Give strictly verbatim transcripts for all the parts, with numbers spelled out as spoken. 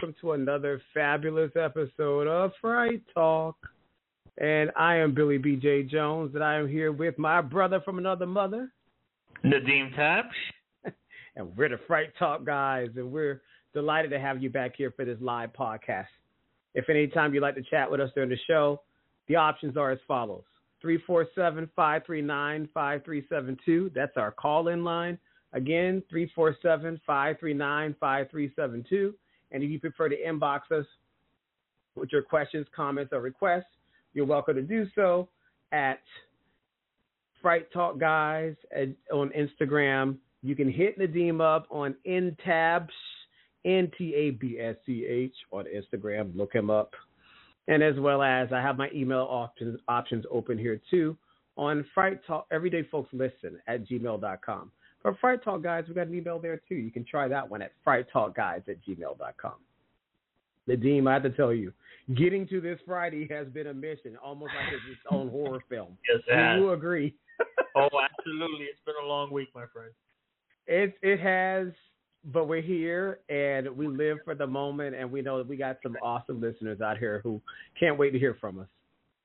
welcome to another fabulous episode of Fright Talk. And I am Billy B J Jones, and I am here with my brother from another mother, Nadeem Tapsh. And we're the Fright Talk guys, and we're delighted to have you back here for this live podcast. If any time you'd like to chat with us during the show, the options are as follows. three four seven, five three nine, five three seven two. That's our call-in line. Again, three four seven, five three nine, five three seven two. And if you prefer to inbox us with your questions, comments, or requests, you're welcome to do so at Fright Talk Guys at, on Instagram. You can hit Nadeem up on Ntabsh, N T A B S C H on Instagram. Look him up. And as well as I have my email options options open here too on Fright Talk, Everyday Folks Listen at gmail dot com. For Fright Talk Guys, we got an email there too. You can try that one at fright talk guys at gmail dot com. Nadeem, I have to tell you, getting to this Friday has been a mission, almost like it's its own horror film. Yes, it has. Do you agree? Oh, absolutely. It's been a long week, my friend. It it has, but we're here and we live for the moment, and we know that we got some awesome listeners out here who can't wait to hear from us.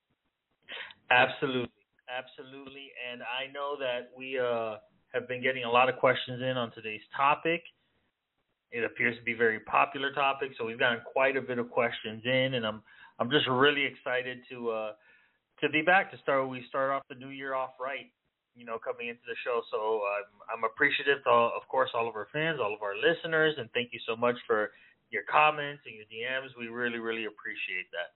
Absolutely, absolutely, and I know that we uh. have been getting a lot of questions in on today's topic. It appears to be a very popular topic, so we've gotten quite a bit of questions in, and I'm I'm just really excited to uh, to be back to start. We start off the new year off right, you know, coming into the show. So I'm I'm appreciative to, all, of course, all of our fans, all of our listeners, and thank you so much for your comments and your D Ms. We really really appreciate that.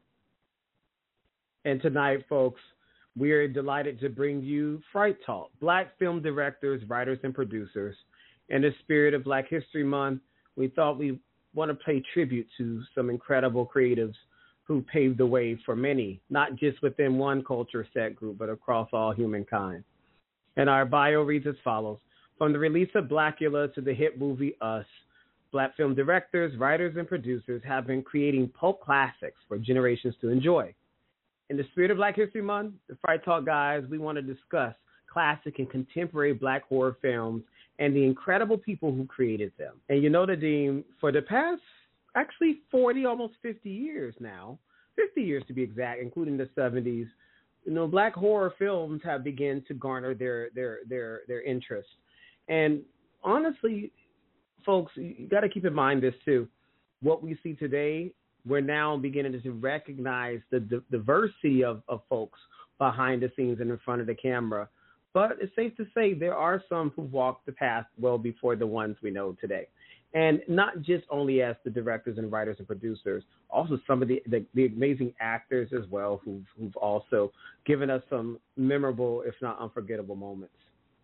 And tonight, folks, we are delighted to bring you Fright Talk, Black film directors, writers, and producers. In the spirit of Black History Month, we thought we want to pay tribute to some incredible creatives who paved the way for many, not just within one culture set group, but across all humankind. And our bio reads as follows. From the release of Blackula to the hit movie Us, Black film directors, writers, and producers have been creating pulp classics for generations to enjoy. In the spirit of Black History Month, the Fright Talk guys, we want to discuss classic and contemporary Black horror films and the incredible people who created them. And you know, Nadeem, for the past actually forty, almost fifty years now, fifty years to be exact, including the seventies, you know, Black horror films have begun to garner their their their their interest. And honestly, folks, you got to keep in mind this too. What we see today, we're now beginning to recognize the, the diversity of, of folks behind the scenes and in front of the camera. But it's safe to say there are some who walked the path well before the ones we know today. And not just only as the directors and writers and producers, also some of the, the, the amazing actors as well who've, who've also given us some memorable, if not unforgettable moments.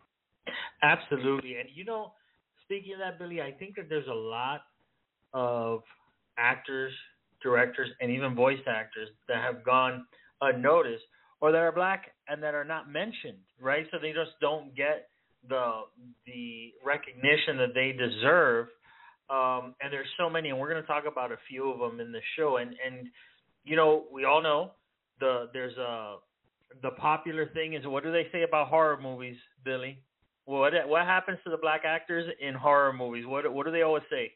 Absolutely. And, you know, speaking of that, Billy, I think that there's a lot of actors, directors, and even voice actors that have gone unnoticed or that are Black and that are not mentioned, right? So they just don't get the the recognition that they deserve. Um, and there's so many, and we're going to talk about a few of them in the show. And, and you know, we all know the there's a the popular thing is, what do they say about horror movies, Billy? What what happens to the Black actors in horror movies? What what do they always say?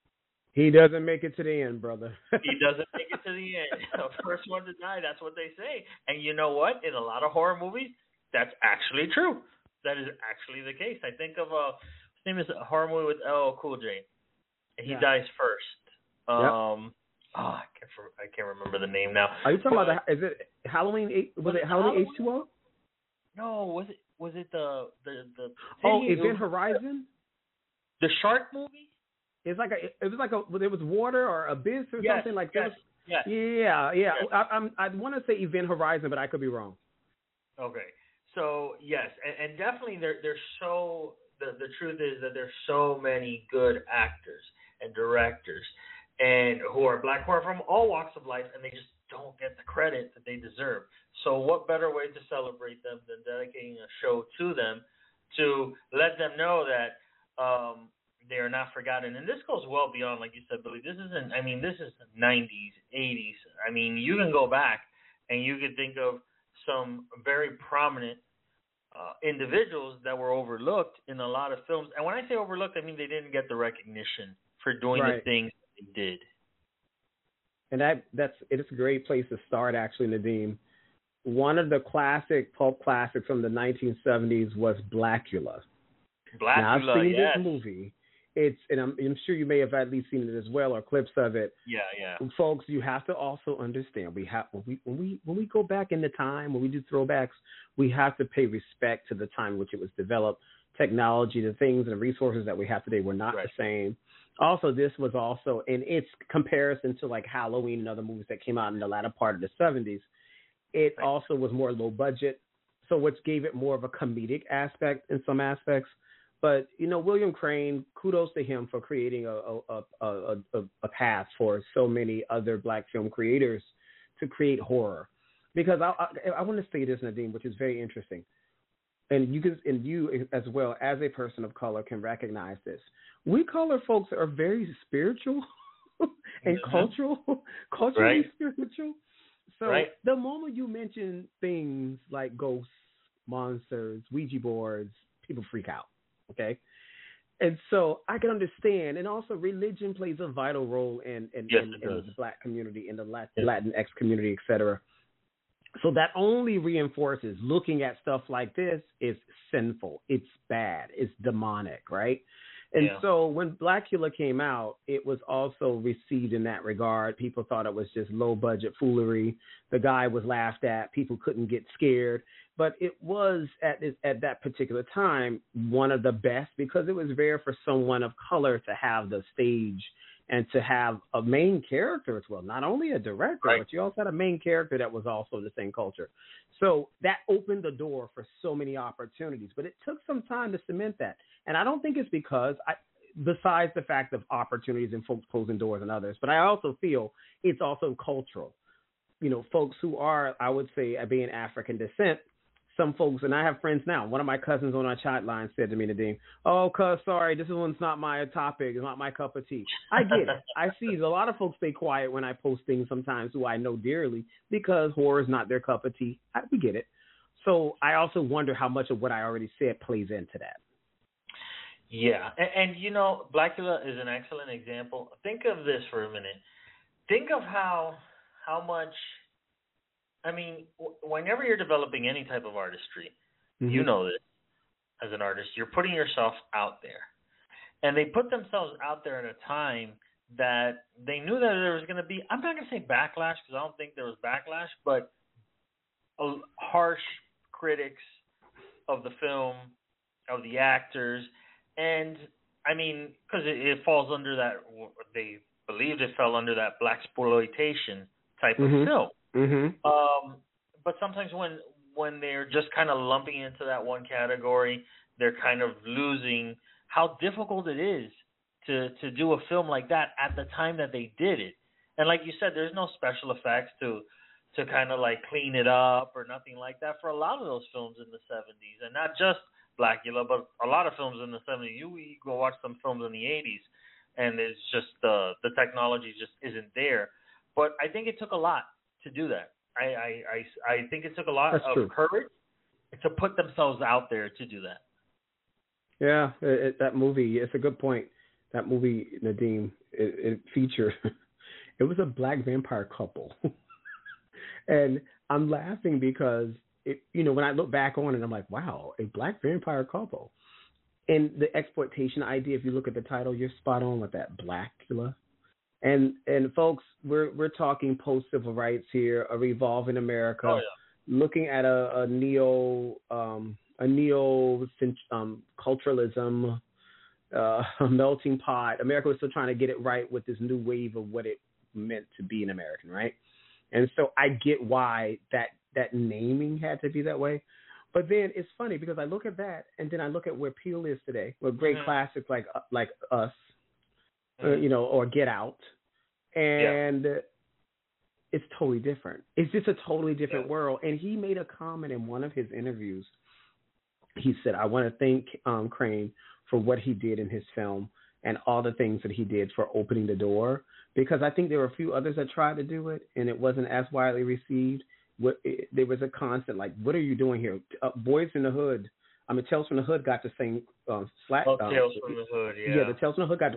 He doesn't make it to the end, brother. He doesn't make it to the end. The first one to die, that's what they say. And you know what? In a lot of horror movies, that's actually true. That is actually the case. I think of a, his name is a horror movie with L L Cool J. And he yeah. dies first. Um, yep. oh, I can't, I can't remember the name now. Are you talking but, about, the, is it Halloween, was, was it Halloween, Halloween H two O? No, was it, was it the, the, the Oh, Event Horizon? The, the shark movie? It's like a, it was like a, it was water or abyss or yes, something like yes, that. Yes. Yeah, yeah. Yes. I, I'm, I want to say Event Horizon, but I could be wrong. Okay, so yes, and, and definitely there, there's so the the truth is that there's so many good actors and directors, and who are Black horror from all walks of life, and they just don't get the credit that they deserve. So what better way to celebrate them than dedicating a show to them, to let them know that. Um, They are not forgotten. And this goes well beyond, like you said, Billy. This isn't, I mean, this is nineties, eighties. I mean, you can go back and you can think of some very prominent uh, individuals that were overlooked in a lot of films. And when I say overlooked, I mean they didn't get the recognition for doing right. the things they did. And that that's it's a great place to start, actually, Nadim. One of the classic pulp classics from the nineteen seventies was Blackula. Blackula, now, I've seen yes. this movie. It's and I'm, I'm sure you may have at least seen it as well, or clips of it. Yeah, yeah. Folks, you have to also understand we have when we when we when we go back in the time, when we do throwbacks, we have to pay respect to the time in which it was developed. Technology, the things and the resources that we have today were not right. the same. Also, this was also in its comparison to like Halloween and other movies that came out in the latter part of the seventies. It right. also was more low budget, so which gave it more of a comedic aspect in some aspects. But, you know, William Crane, kudos to him for creating a a, a, a, a path for so many other black film creators to create horror. Because I, I, I want to say this, Nadim, which is very interesting. And you can, and you as well as a person of color can recognize this. We color folks are very spiritual and mm-hmm. cultural, culturally right. spiritual. So right. the moment you mention things like ghosts, monsters, Ouija boards, people freak out. Okay, and so I can understand, and also religion plays a vital role in in, yes, in, in the black community, in the Latin, yes. Latinx community, et cetera. So that only reinforces looking at stuff like this is sinful, it's bad, it's demonic, right? And yeah. so when Blackula came out, it was also received in that regard. People thought it was just low budget foolery. The guy was laughed at. People couldn't get scared. But it was at this, at that particular time one of the best because it was rare for someone of color to have the stage and to have a main character as well. Not only a director, right. but you also had a main character that was also the same culture. So that opened the door for so many opportunities. But it took some time to cement that. And I don't think it's because, I, besides the fact of opportunities and folks closing doors and others, but I also feel it's also cultural. You know, folks who are, I would say, being African descent, some folks, and I have friends now. One of my cousins on our chat line said to me, Nadim, oh, cuz, sorry, this one's not my topic. It's not my cup of tea. I get it. I see a lot of folks stay quiet when I post things sometimes who I know dearly because horror is not their cup of tea. I, we get it. So I also wonder how much of what I already said plays into that. Yeah, and, and you know, Blackula is an excellent example. Think of this for a minute. Think of how how much, I mean, w- whenever you're developing any type of artistry, mm-hmm. you know this as an artist, you're putting yourself out there. And they put themselves out there at a time that they knew that there was going to be, I'm not going to say backlash because I don't think there was backlash, but a, harsh critics of the film, of the actors. And, I mean, because it, it falls under that, they believed it fell under that blaxploitation type mm-hmm. of film. Mm-hmm. Um, but sometimes when when they're just kind of lumping into that one category, they're kind of losing how difficult it is to, to do a film like that at the time that they did it. And like you said, there's no special effects to to kind of like clean it up or nothing like that for a lot of those films in the seventies. And not just Blackula, but a lot of films in the seventies. You, you go watch some films in the eighties, and it's just uh, the technology just isn't there. But I think it took a lot to do that. I I, I, I think it took a lot That's of true. courage to put themselves out there to do that. Yeah, it, it, that movie, it's a good point. That movie, Nadim, it, it featured, it was a black vampire couple. And I'm laughing because, it, you know, when I look back on it, I'm like, wow, a black vampire couple. And the exploitation idea, if you look at the title, you're spot on with that, Blackula. And and folks, we're we're talking post civil rights here, a revolving America, oh, yeah. looking at a, a neo um, a neo um, culturalism, uh, a melting pot. America was still trying to get it right with this new wave of what it meant to be an American, right? And so I get why that that naming had to be that way. But then it's funny because I look at that and then I look at where Peele is today, with great mm-hmm. classics like like Us. Uh, you know, or Get Out, and yeah. it's totally different. It's just a totally different yeah. world. And he made a comment in one of his interviews. He said, I want to thank um, Crane for what he did in his film and all the things that he did for opening the door, because I think there were a few others that tried to do it, and it wasn't as widely received. What, it, there was a constant, like, what are you doing here? Uh, Boys in the Hood, I mean, Tales from the Hood got the same uh, slack. Oh, uh, Tales from the Hood, yeah. Yeah, the Tales from the Hood got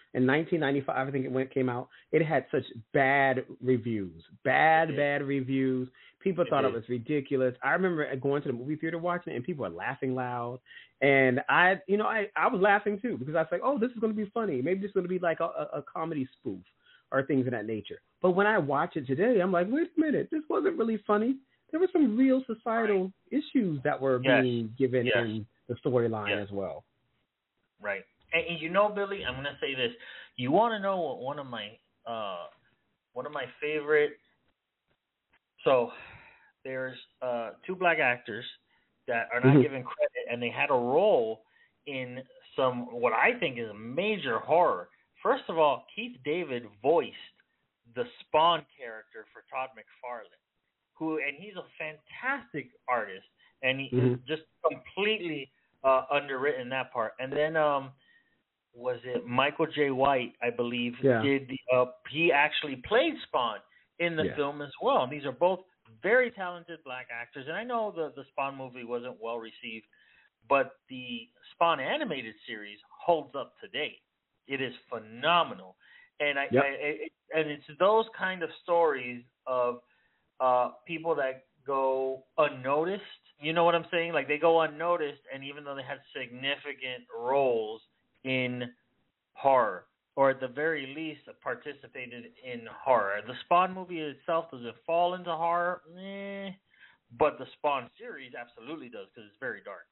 in nineteen ninety-five, I think it went came out. It had such bad reviews, bad, bad reviews. People thought it was ridiculous. I remember going to the movie theater watching it, and people were laughing loud. And I, you know, I, I was laughing too because I was like, oh, this is going to be funny. Maybe this is going to be like a, a, a comedy spoof or things of that nature. But when I watch it today, I'm like, wait a minute, this wasn't really funny. There were some real societal right. issues that were yes. being given yes. in the storyline yes. as well. Right. And you know, Billy, I'm going to say this. You want to know what one of my uh, one of my favorite. So there's uh, two black actors that are not mm-hmm. given credit, and they had a role in some what I think is a major horror. First of all, Keith David voiced the Spawn character for Todd McFarlane, who and he's a fantastic artist, and he mm-hmm. is just completely uh, underwritten that part. And then um, was it Michael J. White, I believe, yeah. did the uh, he actually played Spawn in the yeah. film as well. And these are both very talented black actors. And I know the, the Spawn movie wasn't well received, but the Spawn animated series holds up to date. It is phenomenal. And I, yep. I it, and it's those kind of stories of uh, people that go unnoticed. You know what I'm saying? Like they go unnoticed, and even though they had significant roles in horror, or at the very least participated in horror. The Spawn movie itself doesn't fall into horror, eh, but the Spawn series absolutely does because it's very dark.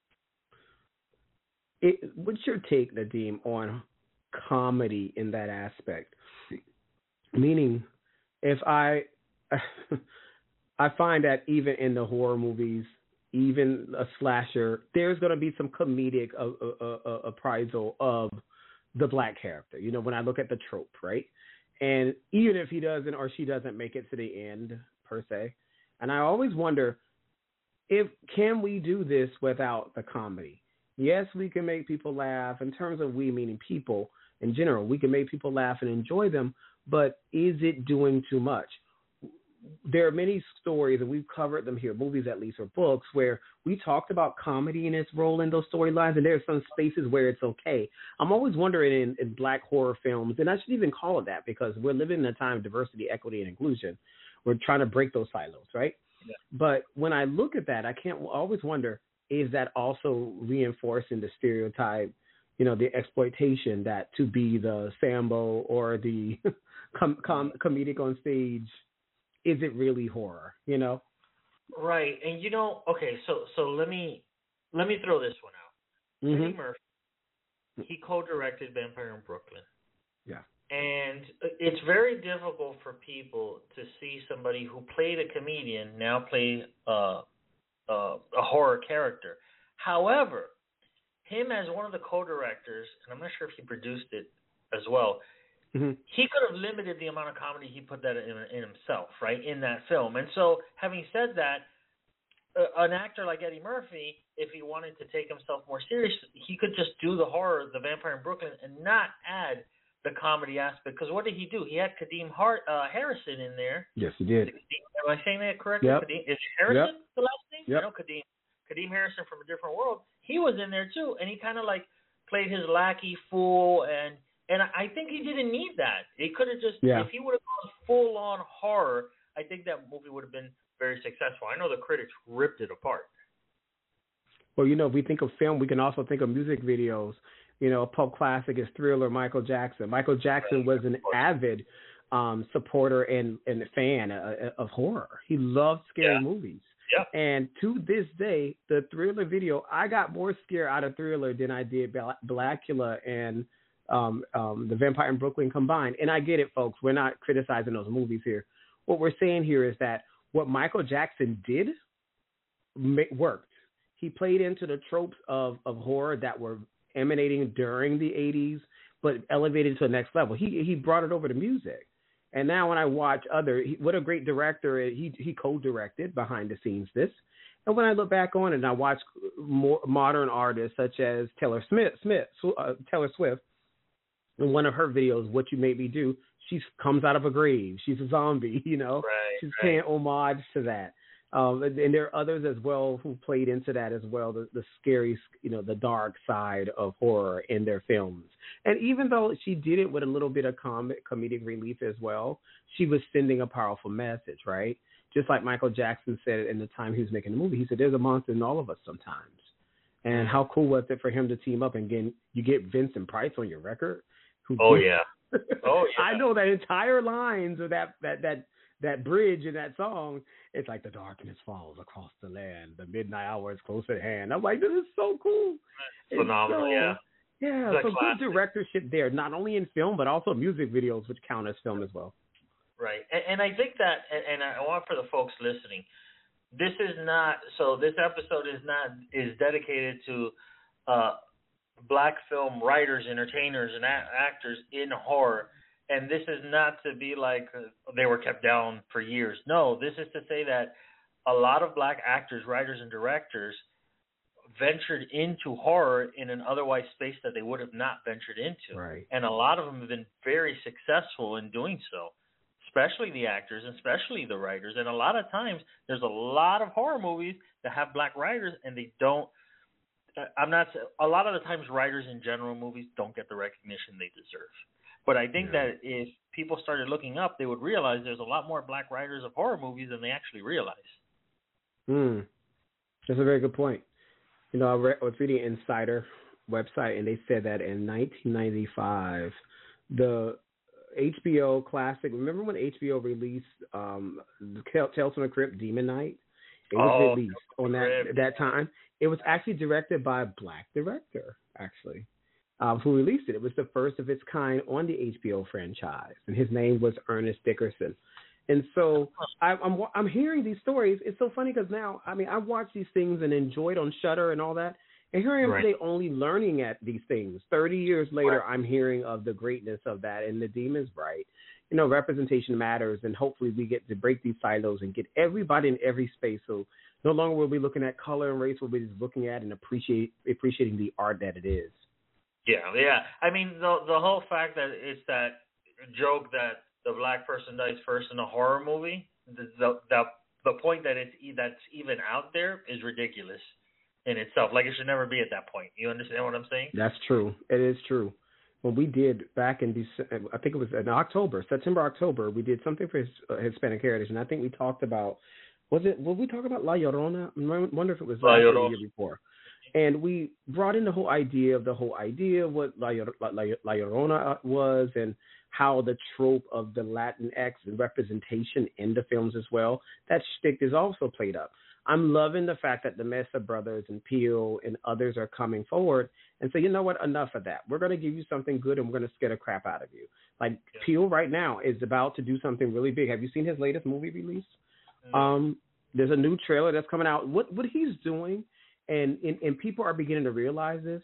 It, what's your take, Nadim, on comedy in that aspect? Meaning, if I, I find that even in the horror movies, even a slasher, there's going to be some comedic uh, uh, uh, appraisal of the black character. You know, when I look at the trope, right? And even if he doesn't or she doesn't make it to the end, per se, and I always wonder, if can we do this without the comedy? Yes, we can make people laugh. In terms of we, meaning people in general, we can make people laugh and enjoy them, but is it doing too much? There are many stories, and we've covered them here, movies at least, or books, where we talked about comedy and its role in those storylines, and there are some spaces where it's okay. I'm always wondering in, in black horror films, and I should even call it that because we're living in a time of diversity, equity, and inclusion. We're trying to break those silos, right? Yeah. But when I look at that, I can't always wonder, is that also reinforcing the stereotype, you know, the exploitation that to be the Sambo or the com- com- comedic on stage, is it really horror, you know? Right. And, you know, okay, so so let me let me throw this one out. Mm-hmm. Eddie Murphy, he co-directed Vampire in Brooklyn. Yeah. And it's very difficult for people to see somebody who played a comedian now play uh, uh, a horror character. However, him as one of the co-directors, and I'm not sure if he produced it as well, mm-hmm. he could have limited the amount of comedy he put that in, in himself, right, in that film. And so, having said that, uh, an actor like Eddie Murphy, if he wanted to take himself more serious, he could just do the horror, the Vampire in Brooklyn, and not add the comedy aspect. Because what did he do? He had Kadeem Hart, uh, Harrison in there. Yes, he did. Am I saying that correctly? Yep. Kadeem, is Harrison yep. the last name? Yep. I know Kadeem. Kadeem Harrison from A Different World. He was in there too, and he kind of like played his lackey fool, and and I think he didn't need that. He could have just, yeah. if he would have gone full on horror, I think that movie would have been very successful. I know the critics ripped it apart. Well, you know, if we think of film, we can also think of music videos. You know, a pulp classic is Thriller, Michael Jackson. Michael Jackson was an avid um, supporter and, and fan of, of horror. He loved scary yeah. movies. Yeah. And to this day, the Thriller video, I got more scared out of Thriller than I did Blackula and um, um, the Vampire in Brooklyn combined. And I get it, folks. We're not criticizing those movies here. What we're saying here is that what Michael Jackson did worked. He played into the tropes of, of horror that were emanating during the eighties, but elevated to the next level. He he brought it over to music. And now when I watch other, he, what a great director, he he co-directed behind the scenes this. And when I look back on it and I watch more modern artists such as Taylor Smith, Smith uh, Taylor Swift, in one of her videos, What You Made Me Do, she comes out of a grave. She's a zombie, you know. Right, She's right. paying homage to that. Um, and, and there are others as well who played into that as well, the, the scary, you know, the dark side of horror in their films. And even though she did it with a little bit of com- comedic relief as well, she was sending a powerful message, right? Just like Michael Jackson said in the time he was making the movie, he said, "There's a monster in all of us sometimes." And how cool was it for him to team up and get, you get Vincent Price on your record? Who oh yeah, oh yeah. I know that entire lines of that that that that bridge in that song. It's like the darkness falls across the land, the midnight hour is close at hand. I'm like, this is so cool. Phenomenal, so, yeah. Yeah, it's so good directorship there, not only in film but also music videos, which count as film as well. Right, and, and I think that, and I want for the folks listening, this is not, so this episode is not, is dedicated to uh, black film writers, entertainers, and a- actors in horror. And this is not to be like uh, they were kept down for years. No, this is to say that a lot of black actors, writers, and directors ventured into horror in an otherwise space that they would have not ventured into. Right. And a lot of them have been very successful in doing so, especially the actors, and especially the writers. And a lot of times there's a lot of horror movies that have black writers and they don't, I'm not, a lot of the times writers in general movies don't get the recognition they deserve. But I think yeah. that if people started looking up, they would realize there's a lot more black writers of horror movies than they actually realize. Hmm. That's a very good point. You know, I, re- I was reading Insider website, and they said that in nineteen ninety-five, the H B O classic, remember when H B O released um, Tales from the Crypt, Demon Knight? It was oh, released on that, that time. It was actually directed by a black director, actually. Um, who released it. It was the first of its kind on the H B O franchise, and his name was Ernest Dickerson. And so I, I'm I'm hearing these stories. It's so funny because now, I mean, I watch these things and enjoyed on Shudder and all that, and here I am right. today only learning at these things. Thirty years later, right. I'm hearing of the greatness of that, and Nadim is right. You know, representation matters, and hopefully we get to break these silos and get everybody in every space. So no longer will we be looking at color and race. We'll be just looking at and appreciate appreciating the art that it is. Yeah, yeah. I mean, the the whole fact that it's that joke that the black person dies first in a horror movie, the the the, the point that it's that's even out there is ridiculous in itself. Like, it should never be at that point. You understand what I'm saying? That's true. It is true. When we did back in December, I think it was in October, September, October, we did something for his, uh, Hispanic Heritage, and I think we talked about, was it, were we talking about La Llorona? I wonder if it was last year or the year before. And we brought in the whole idea of the whole idea of what La, La, La Llorona was, and how the trope of the Latinx and representation in the films as well, that shtick is also played up. I'm loving the fact that the Mesa brothers and Peele and others are coming forward and say, you know what, enough of that. We're going to give you something good, and we're going to scare the crap out of you. Like, yeah. Peele right now is about to do something really big. Have you seen his latest movie release? Mm-hmm. Um, there's a new trailer that's coming out. What what he's doing, and, and, and people are beginning to realize this,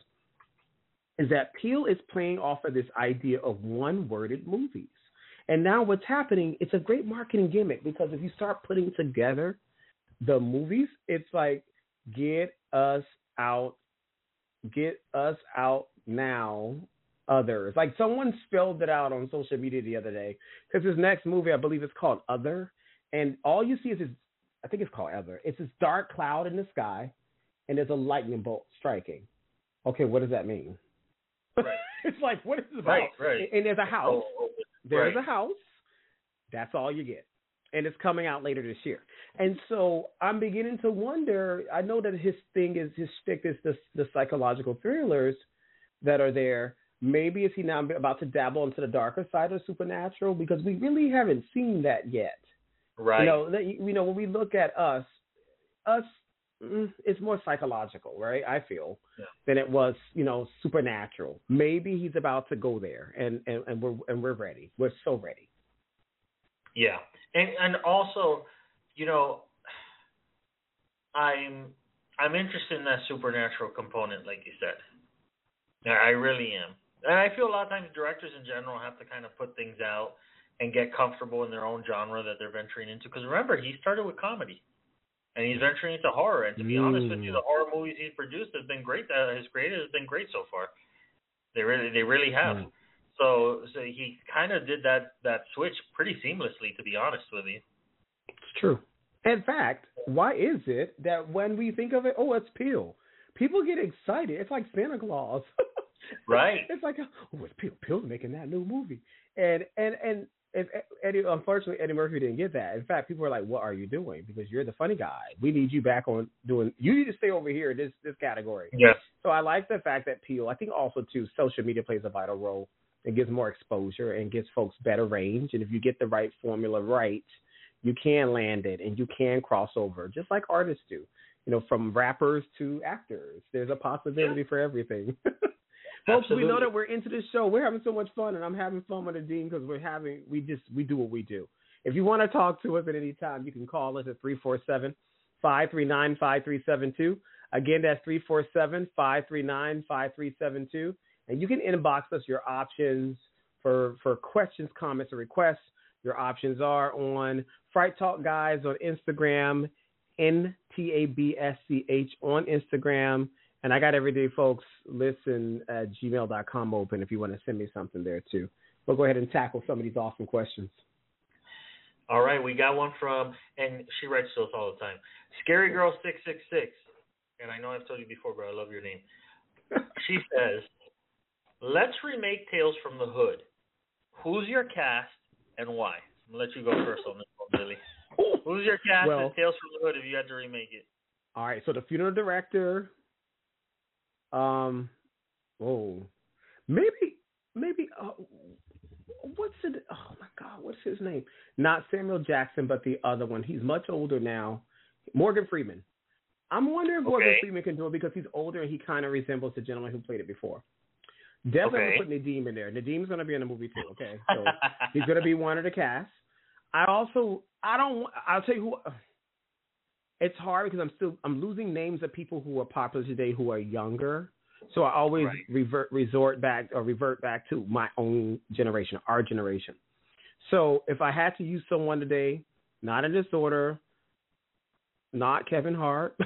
is that Peele is playing off of this idea of one-worded movies. And now what's happening, it's a great marketing gimmick, because if you start putting together the movies, it's like, get us out, get us out now, others. Like, someone spelled it out on social media the other day, because his next movie, I believe, is called Other. And all you see is his, I think it's called Other. It's this dark cloud in the sky, and there's a lightning bolt striking. Okay, what does that mean? Right. It's like, what is it about? Right, right. And there's a house. Oh, there's right. a house. That's all you get. And it's coming out later this year. And so I'm beginning to wonder, I know that his thing is, his shtick is the, the psychological thrillers that are there. Maybe is he now about to dabble into the darker side of supernatural? Because we really haven't seen that yet. Right. You know, that, you know, when we look at us, us, it's more psychological, right? I feel yeah. than it was, you know, supernatural. Maybe he's about to go there, and, and, and we're and we're ready. We're so ready. Yeah, and and also, you know, I'm I'm interested in that supernatural component, like you said. I really am, and I feel a lot of times directors in general have to kind of put things out and get comfortable in their own genre that they're venturing into. Because remember, he started with comedy. And he's venturing into horror. And to be mm. honest with you, the horror movies he's produced have been great. Uh, his created has been great so far. They really, they really have. Mm. So, so he kind of did that that switch pretty seamlessly. To be honest with you, it's true. In fact, why is it that when we think of it, oh, it's Peele, people get excited. It's like Santa Claus. Right. It's like, oh, it's Peele. Peele's making that new movie, and and and. If Eddie, unfortunately, Eddie Murphy didn't get that. In fact, people were like, "What are you doing? Because you're the funny guy. We need you back on doing. You need to stay over here in this this category." Yes. So I like the fact that Peele. I think also too, social media plays a vital role. It gives more exposure and gives folks better range. And if you get the right formula right, you can land it and you can cross over, just like artists do. You know, from rappers to actors, there's a possibility yeah. for everything. Folks, Absolutely. We know that we're into this show. We're having so much fun, and I'm having fun with Nadim because we're having we just we do what we do. If you want to talk to us at any time, you can call us at three four seven, five three nine, five three seven two. Again, that's three four seven, five three nine, five three seven two. And you can inbox us your options for for questions, comments, or requests. Your options are on Fright Talk Guys on Instagram, N T A B S C H on Instagram. And I got Everyday Folks Listen at gmail dot com open if you want to send me something there, too. We'll go ahead and tackle some of these awesome questions. All right. We got one from, and she writes to us all the time, Scary Girl six six six. And I know I've told you before, but I love your name. She says, let's remake Tales from the Hood. Who's your cast and why? I'm going to let you go first on this one, Billy. Who's your cast well, and Tales from the Hood if you had to remake it? All right. So the funeral director... Um, oh, maybe, maybe, uh, what's it? Oh my God, what's his name? Not Samuel Jackson, but the other one. He's much older now. Morgan Freeman. I'm wondering if okay. Morgan Freeman can do it because he's older and he kind of resembles the gentleman who played it before. Definitely okay. put Nadim in there. Nadim's going to be in the movie too, okay? So he's going to be one of the cast. I also, I don't, I'll tell you who. It's hard because I'm still I'm losing names of people who are popular today who are younger. So I always right. revert resort back or revert back to my own generation, our generation. So if I had to use someone today, not in this order, not Kevin Hart.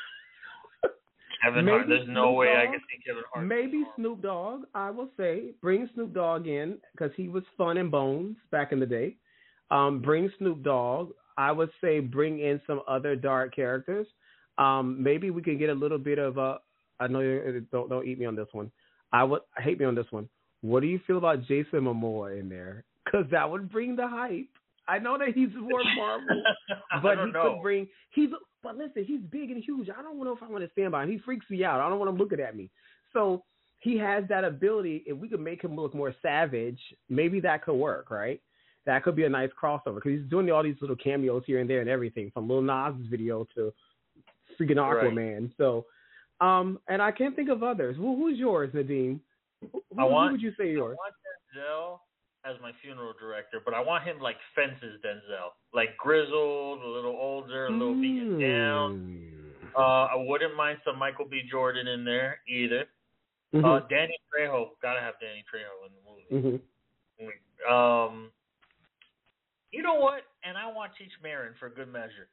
Kevin Hart. There's no Snoop way Dogg, I can see Kevin Hart. Maybe Snoop Dogg. I will say bring Snoop Dogg in because he was fun and Bones back in the day. Um, bring Snoop Dogg. I would say bring in some other dark characters. Um, maybe we can get a little bit of a. I know you don't don't eat me on this one. I would hate me on this one. What do you feel about Jason Momoa in there? Because that would bring the hype. I know that he's more Marvel, but he know. could bring. He's but listen, he's big and huge. I don't know if I want to stand by him. He freaks me out. I don't want him looking at me. So he has that ability. If we could make him look more savage, maybe that could work, right? That could be a nice crossover because he's doing all these little cameos here and there and everything from Lil Nas' video to freaking Aquaman. Right. So, um, and I can't think of others. Who, who's yours, Nadim? Who, I want, who would you say yours? I want Denzel as my funeral director, but I want him like Fences Denzel, like grizzled, a little older, a little mm. beaten down. Uh, I wouldn't mind some Michael B. Jordan in there either. Mm-hmm. Uh, Danny Trejo, gotta have Danny Trejo in the movie. Mm-hmm. Um. You know what? And I want Cheech Marin for good measure.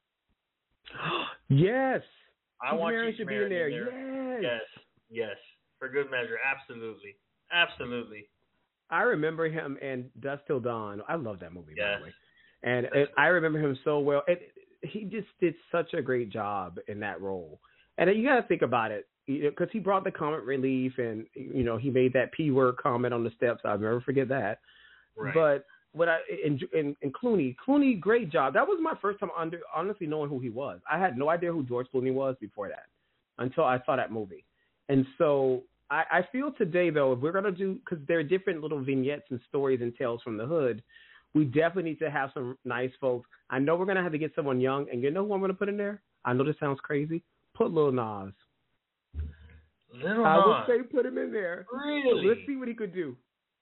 Yes. I Cheech want Marin Cheech should Marin be in there. there. Yes. Yes. Yes. For good measure. Absolutely. Absolutely. I remember him in Dusk Till Dawn. I love that movie, yes. by the way. And it, I remember him so well. It, he just did such a great job in that role. And you got to think about it, because he brought the comic relief and, you know, he made that P word comment on the steps. I'll never forget that. Right. But what I in, in, in Clooney, Clooney, great job. That was my first time under honestly knowing who he was. I had no idea who George Clooney was before that until I saw that movie. And so I, I feel today, though, if we're going to do, because there are different little vignettes and stories and tales from the hood, we definitely need to have some nice folks. I know we're going to have to get someone young. And you know who I'm going to put in there? I know this sounds crazy. Put Lil Nas. Lil I Nas. would say put him in there. Really? Let's see what he could do.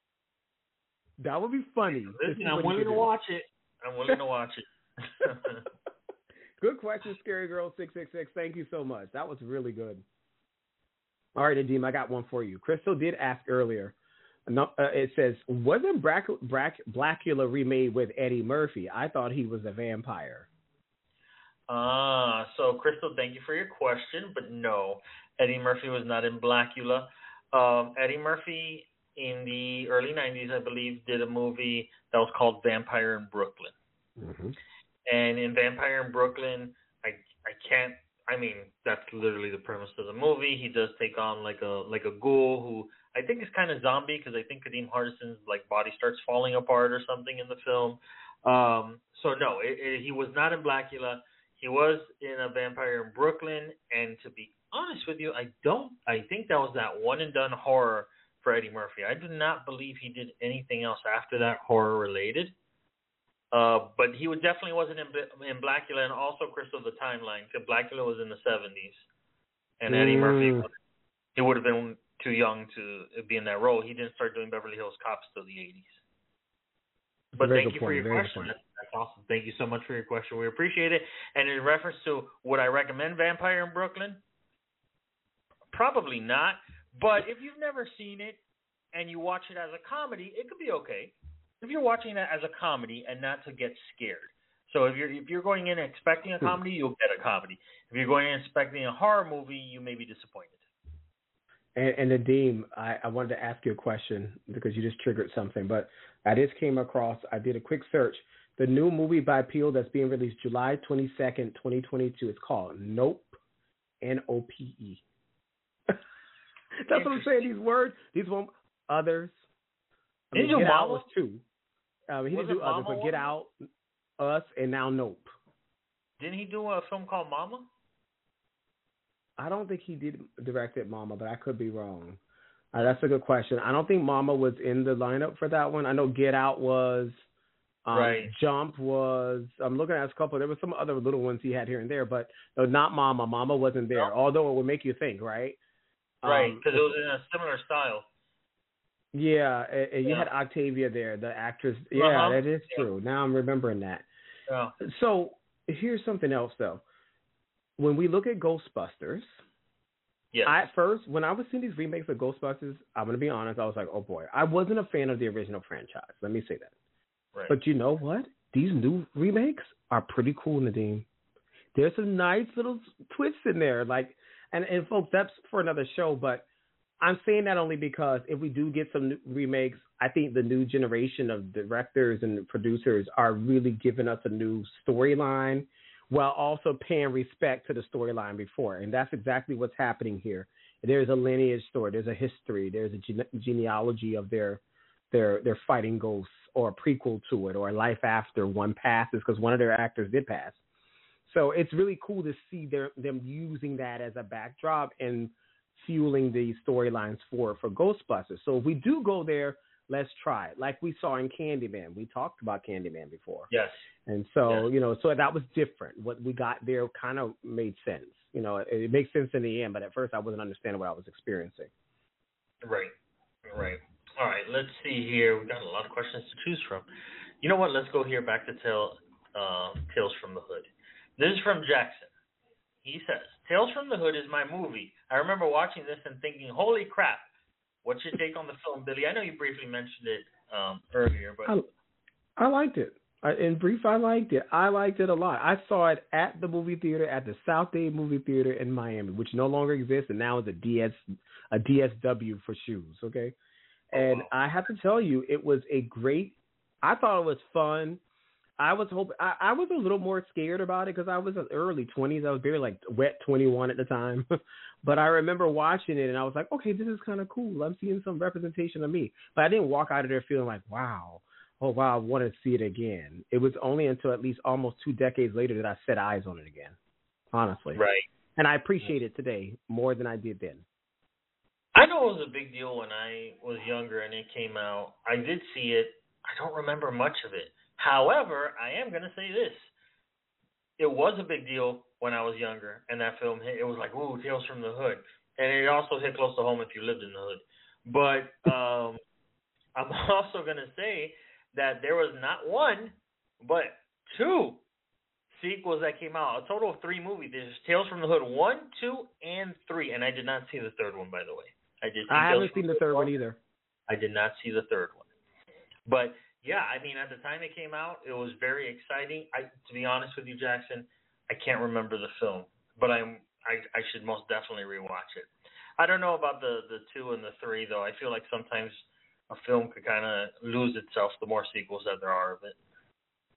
That would be funny. Listen, I'm willing to do. watch it. I'm willing to watch it. Good question, Scary Girl six six six. Thank you so much. That was really good. All right, Nadim, I got one for you. Crystal did ask earlier. No, uh, it says, wasn't Brack, Brack, Blackula remade with Eddie Murphy? I thought he was a vampire. Ah, uh, so Crystal, thank you for your question, but no, Eddie Murphy was not in Blackula. Um, Eddie Murphy, in the early nineties, I believe, did a movie that was called Vampire in Brooklyn. Mm-hmm. And in Vampire in Brooklyn, I I can't. I mean, that's literally the premise of the movie. He does take on like a like a ghoul who I think is kind of zombie because I think Kadeem Hardison's like body starts falling apart or something in the film. Um, so no, it, it, he was not in Blackula. He was in a Vampire in Brooklyn, and to be honest with you, I don't. I think that was that one and done horror for Eddie Murphy. I do not believe he did anything else after that horror related. Uh, but he would definitely wasn't in in Blackula, and also Crystal the Timeline, because Blackula was in the seventies, and Eddie mm. Murphy, he would have been too young to be in that role. He didn't start doing Beverly Hills Cops till the eighties. But thank you for your question. That's, that's awesome. Thank you so much for your question. We appreciate it. And in reference to would I recommend Vampire in Brooklyn? Probably not. But if you've never seen it and you watch it as a comedy, it could be okay. If you're watching it as a comedy and not to get scared. So if you're if you're going in expecting a comedy, you'll get a comedy. If you're going in expecting a horror movie, you may be disappointed. And, and Nadeem, I, I wanted to ask you a question because you just triggered something. But I just came across, I did a quick search. The new movie by Peele that's being released July twenty-second, twenty twenty-two. It's called Nope, N O P E. That's what I'm saying. These words, these one others. I mean, Get Out was two. Um, he was didn't do others, but Get one? Out, Us, and now Nope. Didn't he do a film called Mama? I don't think he did directed Mama, but I could be wrong. Uh, that's a good question. I don't think Mama was in the lineup for that one. I know Get Out was. Um, right. Jump was. I'm looking at a couple. There were some other little ones he had here and there, but no, not Mama. Mama wasn't there. No. Although it would make you think, right? Right, because um, it was in a similar style. Yeah, and, and you yeah. had Octavia there, the actress. Yeah, uh-huh. that is yeah. true. Now I'm remembering that. Yeah. So here's something else, though. When we look at Ghostbusters, yes. I, at first, when I was seeing these remakes of Ghostbusters, I'm going to be honest, I was like, oh, boy. I wasn't a fan of the original franchise. Let me say that. Right. But you know what? These new remakes are pretty cool, Nadeem. There's some nice little twists in there. Like, and, and folks, that's for another show, but I'm saying that only because if we do get some new remakes, I think the new generation of directors and producers are really giving us a new storyline while also paying respect to the storyline before. And that's exactly what's happening here. There's a lineage story. There's a history. There's a gene- genealogy of their, their, their fighting ghosts, or a prequel to it, or a life after one passes, because one of their actors did pass. So it's really cool to see their, them using that as a backdrop and fueling the storylines for, for Ghostbusters. So if we do go there, let's try it. Like we saw in Candyman. We talked about Candyman before. Yes. And so, yes. you know, so that was different. What we got there kind of made sense. You know, it, it makes sense in the end, but at first I wasn't understanding what I was experiencing. Right. Right. All right, let's see here. We've got a lot of questions to choose from. You know what? Let's go here back to Tale, uh, Tales from the Hood. This is from Jackson. He says, Tales from the Hood is my movie. I remember watching this and thinking, holy crap, what's your take on the film, Billy? I know you briefly mentioned it um, earlier, but... I, I liked it. I, in brief, I liked it. I liked it a lot. I saw it at the movie theater, at the South Day movie theater in Miami, which no longer exists, and now is a D S, a D S W for shoes, okay? And I have to tell you, it was a great, I thought it was fun. I was hoping, I, I was a little more scared about it because I was in early twenties. I was very like wet twenty-one at the time. But I remember watching it and I was like, okay, this is kind of cool. I'm seeing some representation of me. But I didn't walk out of there feeling like, wow, oh, wow, I want to see it again. It was only until at least almost two decades later that I set eyes on it again, honestly. Right. And I appreciate it today more than I did then. I know it was a big deal when I was younger and it came out. I did see it. I don't remember much of it. However, I am going to say this. It was a big deal when I was younger, and that film hit. It was like, ooh, Tales from the Hood. And it also hit close to home if you lived in the hood. But um, I'm also going to say that there was not one, but two sequels that came out. A total of three movies. There's Tales from the Hood one, two, and three. And I did not see the third one, by the way. I did. I haven't seen the third one either. I did not see the third one. But yeah, I mean, at the time it came out, it was very exciting. I, to be honest with you, Jackson, I can't remember the film, but I'm I, I should most definitely rewatch it. I don't know about the, the two and the three though. I feel like sometimes a film could kind of lose itself the more sequels that there are of it.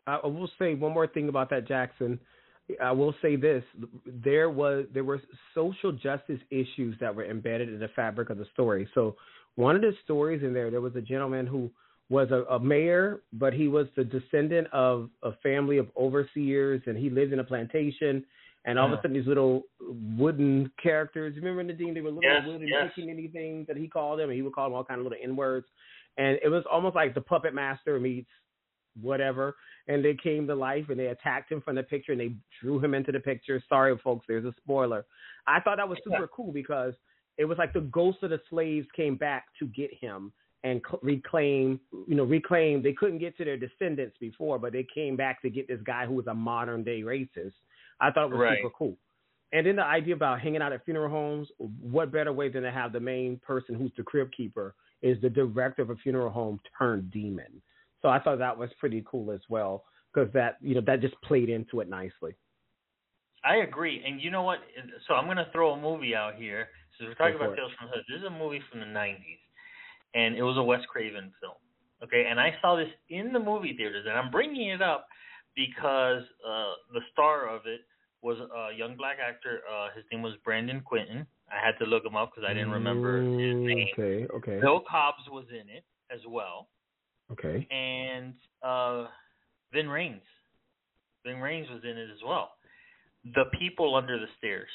I I will say one more thing about that, Jackson. I will say this: there was there were social justice issues that were embedded in the fabric of the story. So one of the stories in there, there was a gentleman who was a, a mayor, but he was the descendant of a family of overseers, and he lived in a plantation. And all of a sudden, these little wooden characters, remember, Nadine, they were little yes, wooden yes. picking anything that he called them, and he would call them all kind of little N-words. And it was almost like the Puppet Master meets whatever, and they came to life, and they attacked him from the picture, and they drew him into the picture. Sorry, folks, there's a spoiler. I thought that was super cool because it was like the ghosts of the slaves came back to get him and reclaim, you know, reclaim. They couldn't get to their descendants before, but they came back to get this guy who was a modern-day racist. I thought it was right. super cool. And then the idea about hanging out at funeral homes, what better way than to have the main person who's the crib keeper is the director of a funeral home turned demon. So I thought that was pretty cool as well because that, you know, that just played into it nicely. I agree. And you know what? So I'm going to throw a movie out here. So we're talking about it. Tales from the Hood. This is a movie from the nineties, and it was a Wes Craven film. Okay, and I saw this in the movie theaters, and I'm bringing it up because uh, the star of it was a young black actor. Uh, his name was Brandon Quinton. I had to look him up because I didn't remember his name. Okay, okay. Bill Cobbs was in it as well. Okay. And uh, Vin Rames. Vin Rames was in it as well. The People Under the Stairs.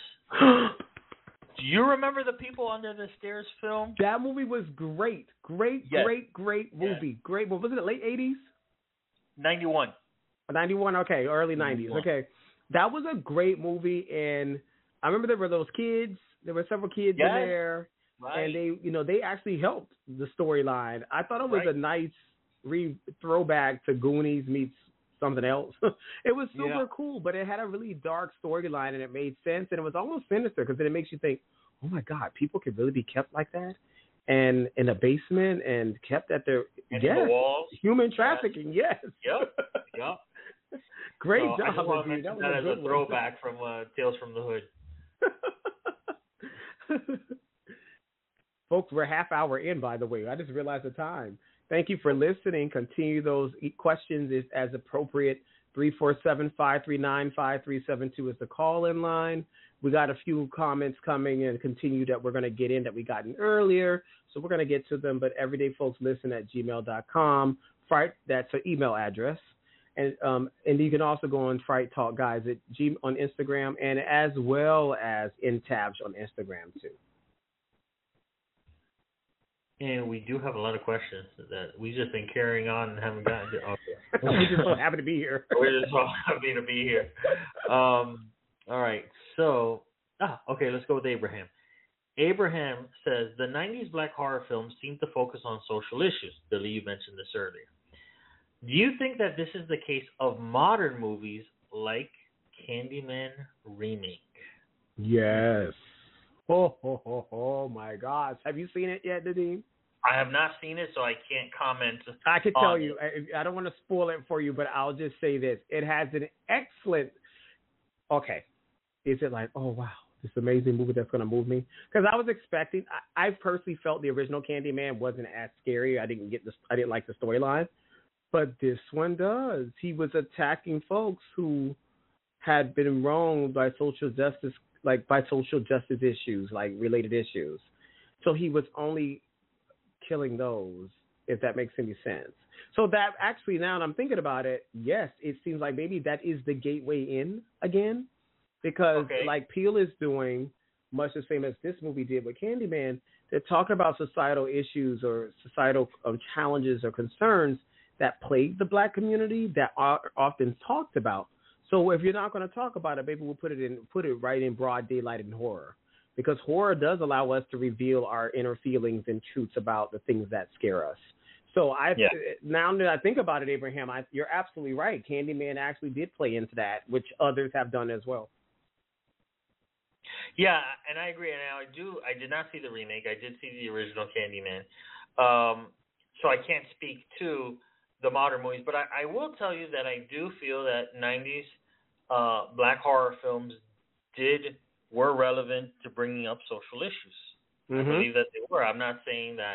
Do you remember The People Under the Stairs film? That movie was great. Great, yes. great, great movie. Yes. Great movie. Was it late eighties? ninety-one. ninety-one, okay. Early nineties. ninety-one. Okay. That was a great movie, and I remember there were those kids. There were several kids yes. in there, right. and they, you know, they actually helped the storyline. I thought it was right. a nice re throwback to Goonies meets something else. It was super yeah. cool, but it had a really dark storyline, and it made sense, and it was almost sinister because then it makes you think, oh my God, people could really be kept like that, and in a basement, and kept at their and yes, in the walls. Human trafficking, yes. yes. Yep. Yep. Great so job, I just want to dude. mention That, that was as a throwback from uh, Tales from the Hood. Folks, we're half hour in, by the way. I just realized the time. Thank you for listening. Continue those questions as appropriate. three four seven, five three nine, five three seven two is the call-in line. We got a few comments coming and continue that we're going to get in that we got in earlier. So we're going to get to them. But everydayfolkslisten at gmail dot com. Fright, that's an email address. And um, and you can also go on Fright Talk Guys at G on Instagram, and as well as in tabs on Instagram too. And we do have a lot of questions that we've just been carrying on and haven't gotten to. Okay. We just so happy to be here. We're just so happy to be here. Um, all right. So, ah, okay, let's go with Abraham. Abraham says, the nineties black horror films seem to focus on social issues. Billy, you mentioned this earlier. Do you think that this is the case of modern movies like Candyman remake? Yes. Oh, oh, oh, oh my gosh. Have you seen it yet, Nadine? I have not seen it, so I can't comment. I can tell you. I, I don't want to spoil it for you, but I'll just say this. It has an excellent... Okay. Is it like, oh, wow, this amazing movie that's going to move me? Because I was expecting... I, I personally felt the original Candyman wasn't as scary. I didn't get the, I didn't like the storyline. But this one does. He was attacking folks who had been wronged by social justice, like by social justice issues, like related issues. So he was only killing those, if that makes any sense. So that actually, now that I'm thinking about it, yes, it seems like maybe that is the gateway in again, because okay. like Peele is doing, much the same as this movie did with Candyman, they're talking about societal issues or societal um, challenges or concerns that plague the black community that are often talked about. So if you're not going to talk about it, maybe we'll put it in, put it right in broad daylight in horror, because horror does allow us to reveal our inner feelings and truths about the things that scare us. So I, yeah. now that I think about it, Abraham, I, you're absolutely right. Candyman actually did play into that, which others have done as well. Yeah, and I agree. And I do. I did not see the remake. I did see the original Candyman. Um, so I can't speak to the modern movies, but I, I will tell you that I do feel that nineties uh, black horror films did were relevant to bringing up social issues. Mm-hmm. I believe that they were. I'm not saying that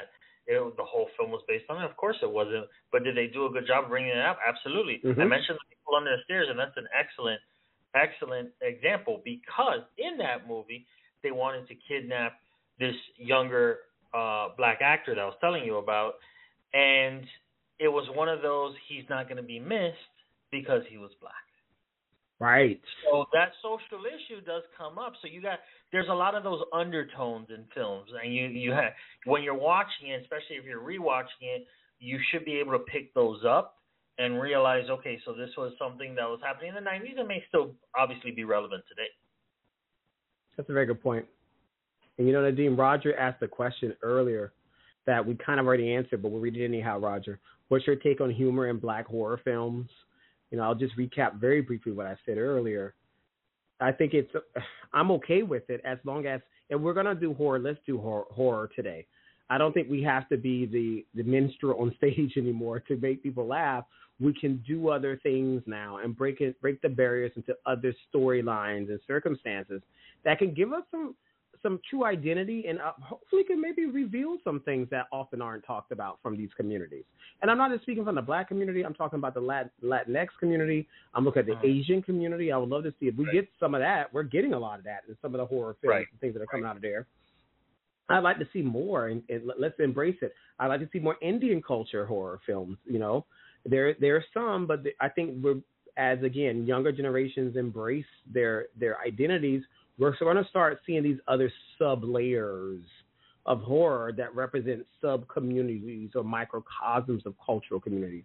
it, the whole film was based on it. Of course it wasn't. But did they do a good job of bringing it up? Absolutely. Mm-hmm. I mentioned the people under the stairs, and that's an excellent, excellent example because in that movie they wanted to kidnap this younger uh, black actor that I was telling you about, and it was one of those he's not going to be missed because he was black. Right. So that social issue does come up. So you got there's a lot of those undertones in films, and you you have when you're watching it, especially if you're rewatching it, you should be able to pick those up and realize, okay, so this was something that was happening in the nineties and may still obviously be relevant today. That's a very good point. And you know, Nadim, Roger asked a question earlier that we kind of already answered, but we'll read it anyhow, Roger. What's your take on humor in black horror films? You know, I'll just recap very briefly what I said earlier. I think it's, I'm okay with it as long as, and we're going to do horror, let's do horror, horror today. I don't think we have to be the, the minstrel on stage anymore to make people laugh. We can do other things now and break it, break the barriers into other storylines and circumstances that can give us some, some true identity and uh, hopefully can maybe reveal some things that often aren't talked about from these communities. And I'm not just speaking from the black community. I'm talking about the Lat- Latinx community. I'm looking at the uh-huh. Asian community. I would love to see if we right. get some of that. We're getting a lot of that in some of the horror films right. and things that are coming right. out of there. I'd like to see more, and, and let's embrace it. I'd like to see more Indian culture horror films. You know, there there are some, but I think we're, as again, younger generations embrace their their identities, we're going to start seeing these other sub layers of horror that represent sub communities or microcosms of cultural communities.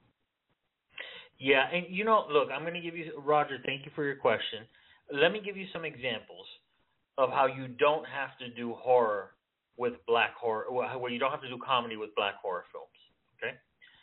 Yeah, and you know, look, I'm going to give you, Roger, thank you for your question. Let me give you some examples of how you don't have to do horror with black horror, where you don't have to do comedy with black horror films. Okay,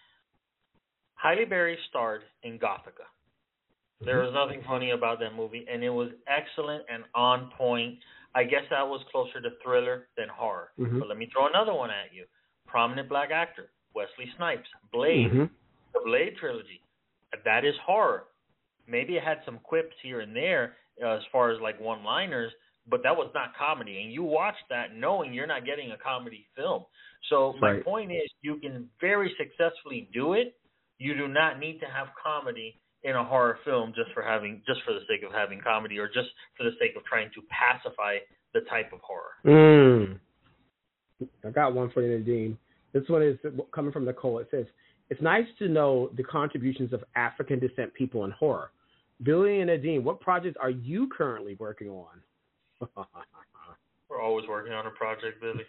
Halle Berry starred in Gothika. There was nothing funny about that movie, and it was excellent and on point. I guess that was closer to thriller than horror. Mm-hmm. But let me throw another one at you. Prominent black actor, Wesley Snipes, Blade, mm-hmm. the Blade trilogy. That is horror. Maybe it had some quips here and there uh, as far as like one-liners, but that was not comedy. And you watch that knowing you're not getting a comedy film. So my right. point is you can very successfully do it. You do not need to have comedy in a horror film just for having, just for the sake of having comedy, or just for the sake of trying to pacify the type of horror. Mm. I got one for you, Nadine. This one is coming from Nicole. It says, it's nice to know the contributions of African descent people in horror. Billy and Nadine, what projects are you currently working on? We're always working on a project, Billy.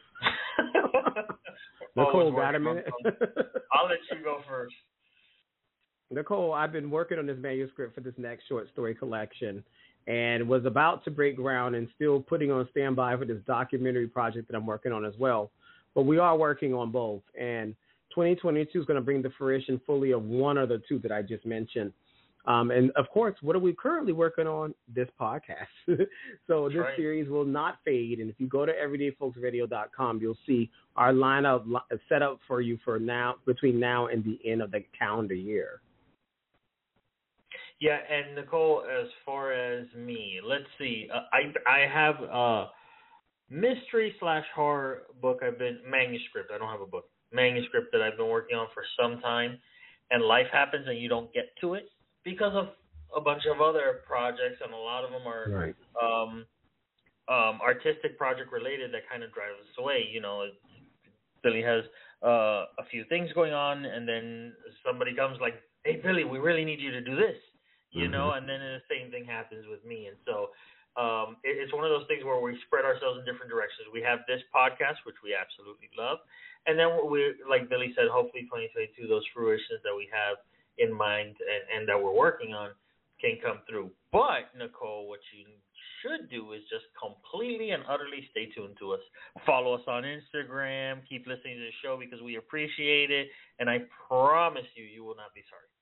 Nicole, got a minute? I'll let you go first. Nicole, I've been working on this manuscript for this next short story collection and was about to break ground and still putting on standby for this documentary project that I'm working on as well. But we are working on both. And twenty twenty-two is going to bring the fruition fully of one or the two that I just mentioned. Um, and, of course, what are we currently working on? This podcast. So this right. series will not fade. And if you go to everyday folks radio dot com, you'll see our lineup set up for you for now, between now and the end of the calendar year. Yeah, and Nicole, as far as me, let's see. Uh, I I have a mystery slash horror book. I've been manuscript. I don't have a book. Manuscript that I've been working on for some time, and life happens and you don't get to it because of a bunch of other projects, and a lot of them are right. um, um, artistic project related that kind of drives us away. You know, it, Billy has uh, a few things going on, and then somebody comes like, "Hey, Billy, we really need you to do this." You mm-hmm. know, and then the same thing happens with me. And so um, it, it's one of those things where we spread ourselves in different directions. We have this podcast, which we absolutely love. And then we, like Billy said, hopefully twenty twenty-two, those fruitions that we have in mind and, and that we're working on can come through. But, Nicole, what you should do is just completely and utterly stay tuned to us. Follow us on Instagram. Keep listening to the show because we appreciate it. And I promise you, you will not be sorry.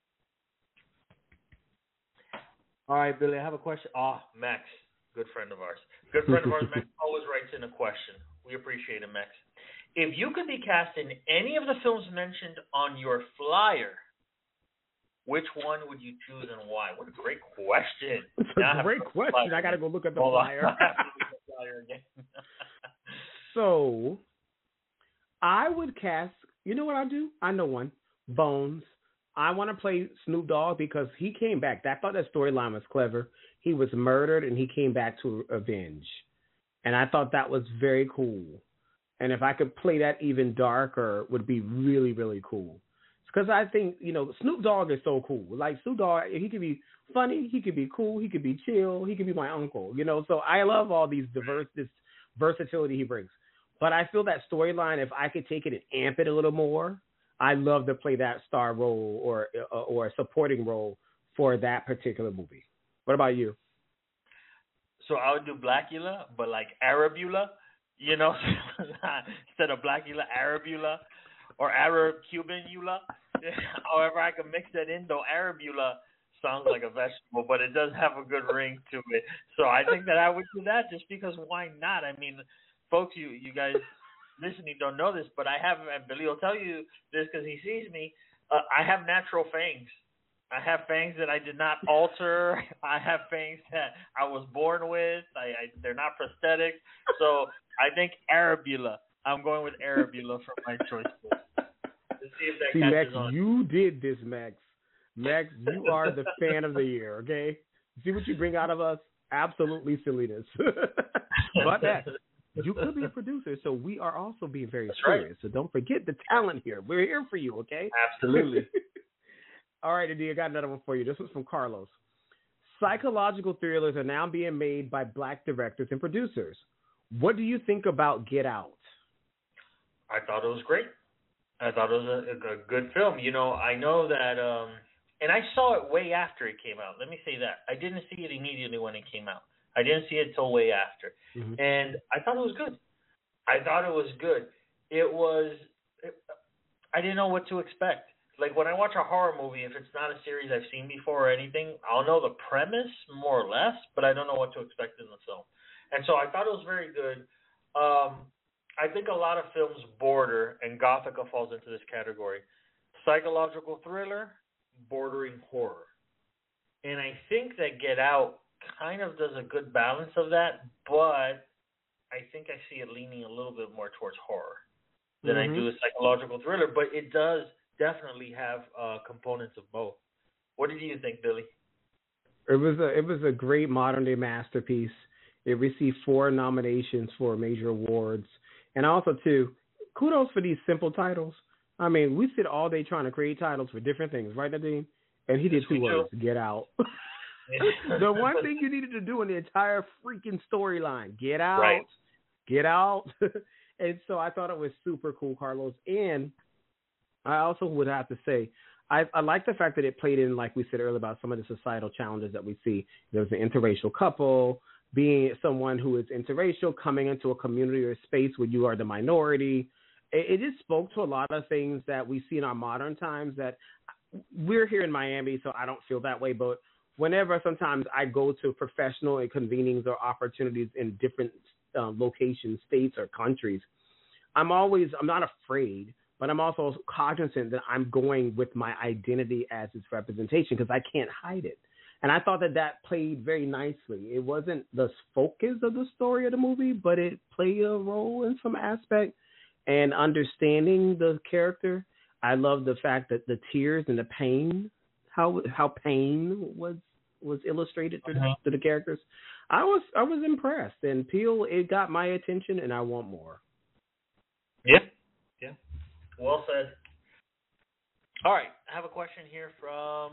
All right, Billy, I have a question. Oh, Max, good friend of ours. Good friend of ours, Max, always writes in a question. We appreciate it, Max. If you could be cast in any of the films mentioned on your flyer, which one would you choose and why? What a great question. It's a great question. I got to go look at the Hold flyer. I have to look at the flyer again. So, I would cast. You know what I do? I know one. Bones. I want to play Snoop Dogg because he came back. I thought that storyline was clever. He was murdered and he came back to avenge, and I thought that was very cool. And if I could play that even darker, would be really really cool. Because I think you know Snoop Dogg is so cool. Like Snoop Dogg, he could be funny, he could be cool, he could be chill, he could be my uncle. You know, so I love all these diverse this versatility he brings. But I feel that storyline, if I could take it and amp it a little more, I'd love to play that star role or or a supporting role for that particular movie. What about you? So I would do Blackula, but like Arabula, you know, instead of Blackula, Arabula, or Arab Cuban Eula. However, I can mix that in, though Arabula sounds like a vegetable, but it does have a good ring to it. So I think that I would do that just because why not? I mean, folks, you, you guys listening don't know this, but I have, and Billy will tell you this because he sees me, uh, I have natural fangs. I have fangs that I did not alter. I have fangs that I was born with. I, I They're not prosthetic. So I think Arabula. I'm going with Arabula for my choice. Let's see if that see, catches Max, on. you did this, Max. Max, you are the fan of the year, okay? See what you bring out of us? Absolutely silliness. But Max, you could be a producer, so we are also being very That's serious. right. So don't forget the talent here. We're here for you, okay? Absolutely. All right, Adi, I got another one for you. This was from Carlos. Psychological thrillers are now being made by black directors and producers. What do you think about Get Out? I thought it was great. I thought it was a, a good film. You know, I know that, um, and I saw it way after it came out. Let me say that. I didn't see it immediately when it came out. I didn't see it till way after. Mm-hmm. And I thought it was good. I thought it was good. It was, it, I didn't know what to expect. Like when I watch a horror movie, if it's not a series I've seen before or anything, I'll know the premise more or less, but I don't know what to expect in the film. And so I thought it was very good. Um, I think a lot of films border, and Gothica falls into this category, psychological thriller, bordering horror. And I think that Get Out kind of does a good balance of that, but I think I see it leaning a little bit more towards horror than mm-hmm. I do a psychological thriller, but it does definitely have uh, components of both. What did you think, Billy? It was a it was a great modern day masterpiece. It received four nominations for major awards. And also, too, kudos for these simple titles. I mean, we sit all day trying to create titles for different things, right, Nadeem? And he did two words, Get Out. The one thing you needed to do in the entire freaking storyline, get out, right. get out. And so I thought it was super cool, Carlos. And I also would have to say, I, I like the fact that it played in, like we said earlier, about some of the societal challenges that we see. There's an interracial couple, being someone who is interracial, coming into a community or space where you are the minority. It, it just spoke to a lot of things that we see in our modern times that we're here in Miami, so I don't feel that way. But whenever sometimes I go to professional convenings or opportunities in different uh, locations, states, or countries, I'm always, I'm not afraid, but I'm also cognizant that I'm going with my identity as its representation because I can't hide it. And I thought that that played very nicely. It wasn't the focus of the story of the movie, but it played a role in some aspect. And understanding the character, I love the fact that the tears and the pain, how how pain was was illustrated through, uh-huh. the, through the characters. I was I was impressed, and Peele, it got my attention, and I want more. Yeah, yeah, well said. All right, I have a question here from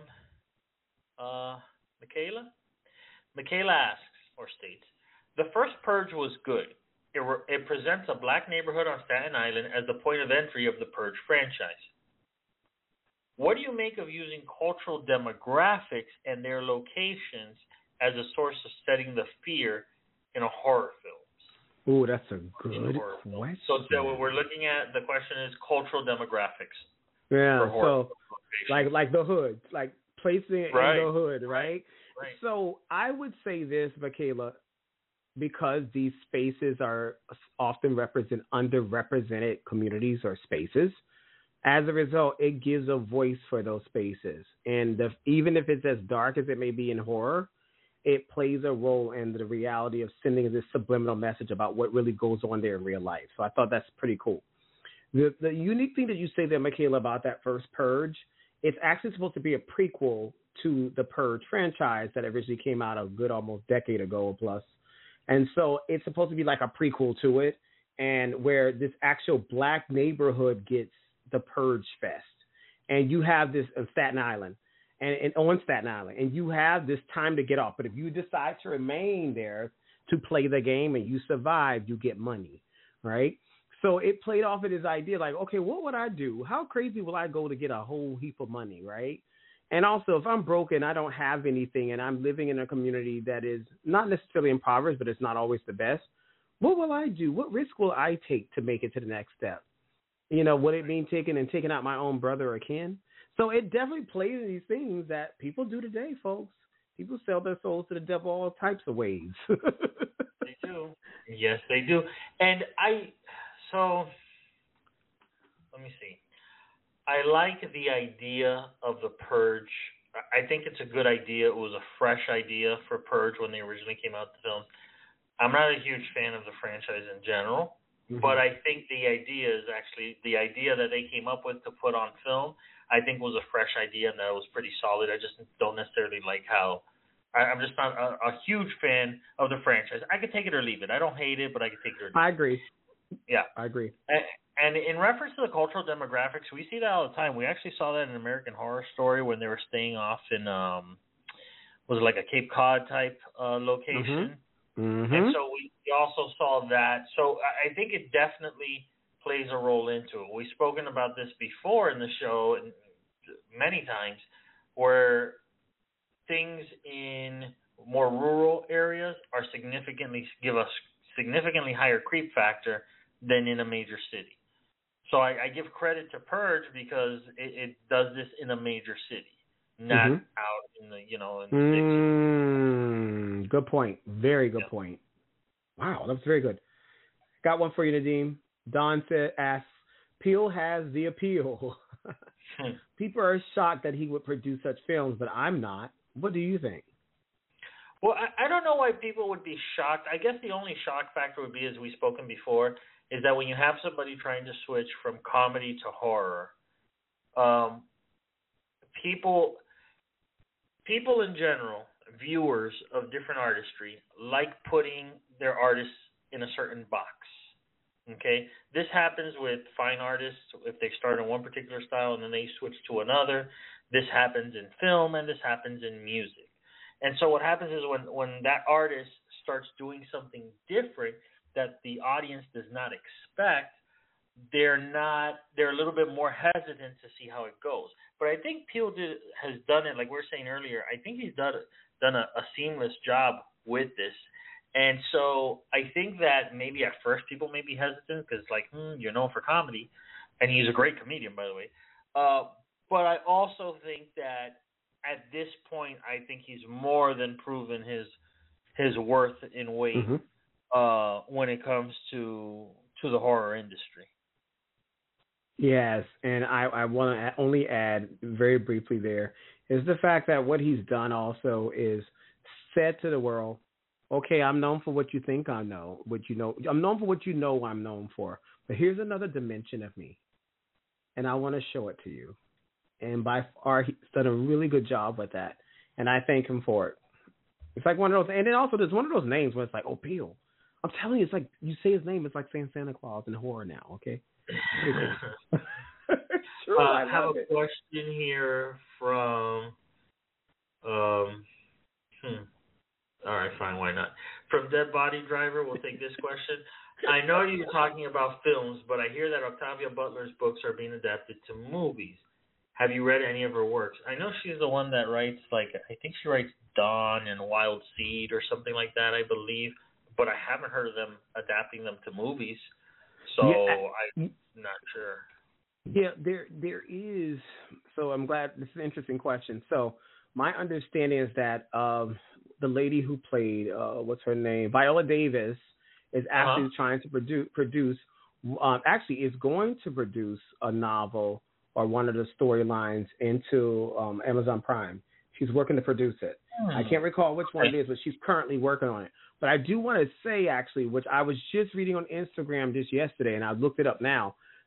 uh, Michaela. Michaela asks or states, the first Purge was good. It, re- it presents a black neighborhood on Staten Island as the point of entry of the Purge franchise. What do you make of using cultural demographics and their locations as a source of setting the fear in a horror film? Ooh, that's a good question. So, so what we're looking at, the question is cultural demographics. Yeah, so like like the hood, like placing it right. in the hood, right? Right. right? So I would say this, Michaela, because these spaces are often represent underrepresented communities or spaces. As a result, it gives a voice for those spaces. And the, even if it's as dark as it may be in horror, it plays a role in the reality of sending this subliminal message about what really goes on there in real life. So I thought that's pretty cool. The the unique thing that you say there, Michaela, about that first Purge, it's actually supposed to be a prequel to the Purge franchise that originally came out a good almost decade ago or plus. And so it's supposed to be like a prequel to it, and where this actual black neighborhood gets the Purge Fest. And you have this in Staten Island, and, and on Staten Island, and you have this time to get off. But if you decide to remain there to play the game and you survive, you get money, right? So it played off of this idea like, okay, what would I do? How crazy will I go to get a whole heap of money, right? And also, if I'm broke and I don't have anything and I'm living in a community that is not necessarily impoverished, but it's not always the best, what will I do? What risk will I take to make it to the next step? You know, would it mean taking and taking out my own brother or kin? So it definitely plays in these things that people do today, folks. People sell their souls to the devil all types of ways. They do. Yes, they do. And I, so, let me see. I like the idea of the Purge. I think it's a good idea. It was a fresh idea for Purge when they originally came out with the films. I'm not a huge fan of the franchise in general, mm-hmm. but I think the idea is actually, the idea that they came up with to put on film, I think was a fresh idea and that was pretty solid. I just don't necessarily like how, I, I'm just not a, a huge fan of the franchise. I could take it or leave it. I don't hate it, but I could take it or leave it. I agree. Yeah. I agree. And, and in reference to the cultural demographics, we see that all the time. We actually saw that in American Horror Story when they were staying off in, um, was it like a Cape Cod type uh, location? Mm-hmm. Mm-hmm. And so we also saw that. So I think it definitely plays a role into it. We've spoken about this before in the show many times, where things in more rural areas are significantly give us significantly higher creep factor than in a major city. So I, I give credit to Purge because it, it does this in a major city, not mm-hmm. out in the you know in the mm, good point. Very good yep. point. Wow, that's very good. Got one for you, Nadim. Don said, asks, Peele has the appeal. People are shocked that he would produce such films, but I'm not. What do you think? Well, I, I don't know why people would be shocked. I guess the only shock factor would be, as we've spoken before, is that when you have somebody trying to switch from comedy to horror, um, people, people in general, viewers of different artistry, like putting their artists in a certain box. Okay, this happens with fine artists if they start in one particular style and then they switch to another. This happens in film and this happens in music. And so what happens is when, when that artist starts doing something different that the audience does not expect, they're not they're a little bit more hesitant to see how it goes. But I think Peele did, has done it, like we were saying earlier. I think he's done done a, a seamless job with this. And so I think that maybe at first people may be hesitant because, like, hmm, you're known for comedy, and he's a great comedian, by the way. Uh, but I also think that at this point, I think he's more than proven his his worth in weight mm-hmm. uh, when it comes to to the horror industry. Yes, and I, I want to only add very briefly there is the fact that what he's done also is said to the world, okay, I'm known for what you think I know, what you know. I'm known for what you know I'm known for. But here's another dimension of me, and I want to show it to you. And by far, he's done a really good job with that, and I thank him for it. It's like one of those, and then also there's one of those names where it's like, oh, Peele. I'm telling you, it's like you say his name, it's like saying Santa Claus in horror now, okay? Sure, uh, I have a it. question here from, um, hmm. All right, fine, why not? From Dead Body Driver, we'll take this question. I know you're talking about films, but I hear that Octavia Butler's books are being adapted to movies. Have you read any of her works? I know she's the one that writes, like, I think she writes Dawn and Wild Seed or something like that, I believe. But I haven't heard of them adapting them to movies, so yeah, I'm not sure. Yeah, there there is. So I'm glad. This is an interesting question. So my understanding is that um, the lady who played, uh, what's her name, Viola Davis, is actually uh-huh. trying to produce, produce um, actually is going to produce a novel or one of the storylines into um, Amazon Prime. She's working to produce it. Hmm. I can't recall which one it is, but she's currently working on it. But I do want to say, actually, which I was just reading on Instagram just yesterday, and I looked it up now,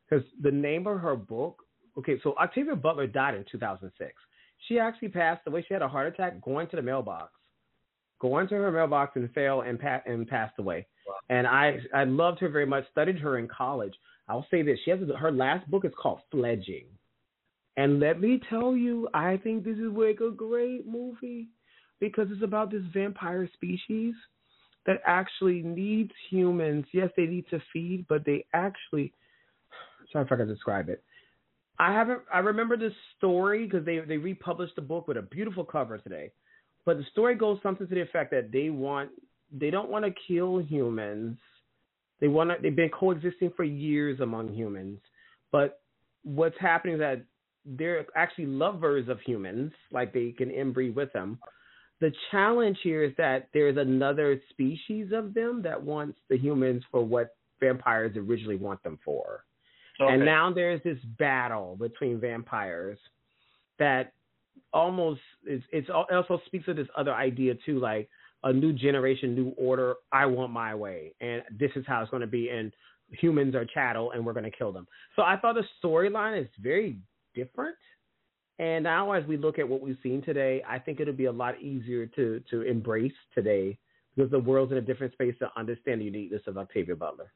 because the name of her book. Okay, so Octavia Butler died in two thousand six. She actually passed away. She had a heart attack going to the mailbox, going to her mailbox and fell and pa- and passed away. Wow. And I I loved her very much. Studied her in college. I'll say this: she has her last book is called Fledging. And let me tell you, I think this is like a great movie because it's about this vampire species that actually needs humans. Yes, they need to feed, but they actually, sorry if I can describe it. I haven't, I remember this story because they, they republished the book with a beautiful cover today. But the story goes something to the effect that they want, they don't want to kill humans. They want to, they've been coexisting for years among humans. But what's happening is that they're actually lovers of humans, like they can inbreed with them. The challenge here is that there's another species of them that wants the humans for what vampires originally want them for. Okay. And now there's this battle between vampires that almost is, it's also speaks to this other idea too, like a new generation, new order. I want my way, and this is how it's going to be. And humans are chattel, and we're going to kill them. So I thought the storyline is very different. And now as we look at what we've seen today, I think it'll be a lot easier to to embrace today because the world's in a different space to understand the uniqueness of Octavia Butler.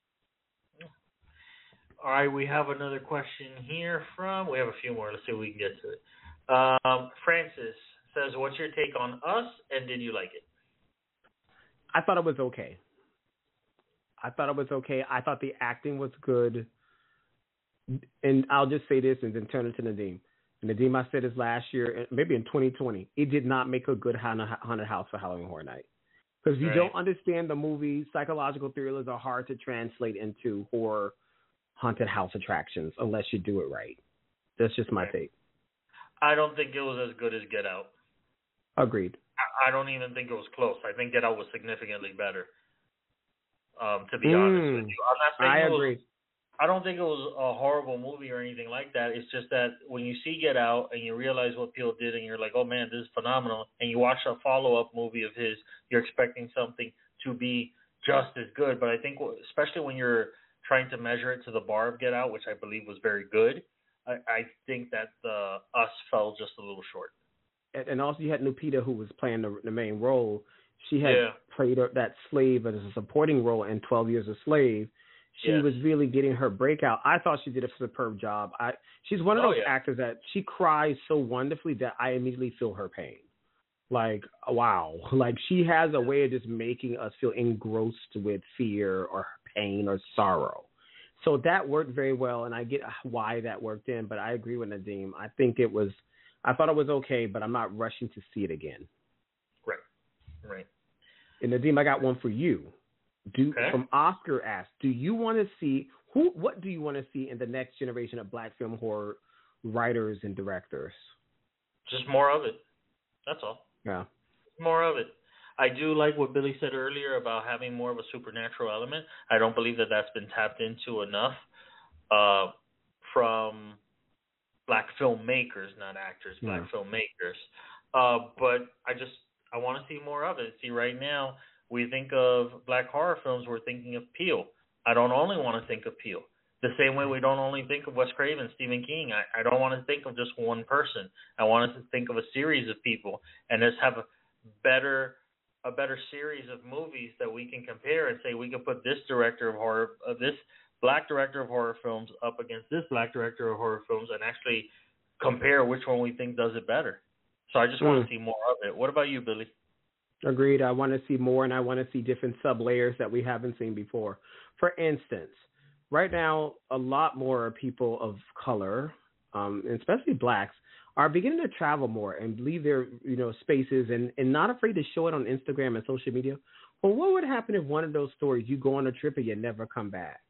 All right, we have another question here from, we have a few more. Let's see if we can get to it. Um, Francis says, what's your take on Us, and did you like it? I thought it was okay. I thought it was okay. I thought the acting was good. And I'll just say this and then turn it to Nadim. Nadim, I said this last year, maybe in twenty twenty, it did not make a good haunted house for Halloween Horror Night. Because if you right. don't understand the movie, psychological thrillers are hard to translate into horror haunted house attractions unless you do it right. That's just my right. take. I don't think it was as good as Get Out. Agreed. I, I don't even think it was close. I think Get Out was significantly better, um, to be mm, honest with you. I'm not saying I it was, agree. I don't think it was a horrible movie or anything like that. It's just that when you see Get Out and you realize what Peele did and you're like, oh, man, this is phenomenal, and you watch a follow-up movie of his, you're expecting something to be just as good. But I think, especially when you're trying to measure it to the bar of Get Out, which I believe was very good, I, I think that uh, Us fell just a little short. And, and also you had Lupita, who was playing the, the main role. She had yeah. played that slave as a supporting role in twelve Years a Slave. She yes. was really getting her breakout. I thought she did a superb job. I She's one of those oh, yeah. actors that she cries so wonderfully that I immediately feel her pain. Like, wow. Like, she has a way of just making us feel engrossed with fear or pain or sorrow. So that worked very well, and I get why that worked in, but I agree with Nadim. I think it was, I thought it was okay, but I'm not rushing to see it again. Right, right. And Nadim, I got one for you. Do okay. From Oscar asked, do you want to see who? What do you want to see in the next generation of Black film horror writers and directors? Just more of it. That's all. Yeah, more of it. I do like what Billy said earlier about having more of a supernatural element. I don't believe that that's been tapped into enough uh, from Black filmmakers, not actors, Black yeah. filmmakers. Uh, but I just I want to see more of it. See, right now, we think of Black horror films, we're thinking of Peele. I don't only want to think of Peele. The same way we don't only think of Wes Craven, Stephen King. I, I don't want to think of just one person. I want us to think of a series of people and just have a better a better series of movies that we can compare and say we can put this director of horror, uh, this Black director of horror films up against this Black director of horror films and actually compare which one we think does it better. So I just mm. want to see more of it. What about you, Billy? Agreed. I want to see more, and I want to see different sub-layers that we haven't seen before. For instance, right now, a lot more people of color, um, and especially Blacks, are beginning to travel more and leave their, you know, spaces and, and not afraid to show it on Instagram and social media. Well, what would happen if one of those stories, you go on a trip and you never come back?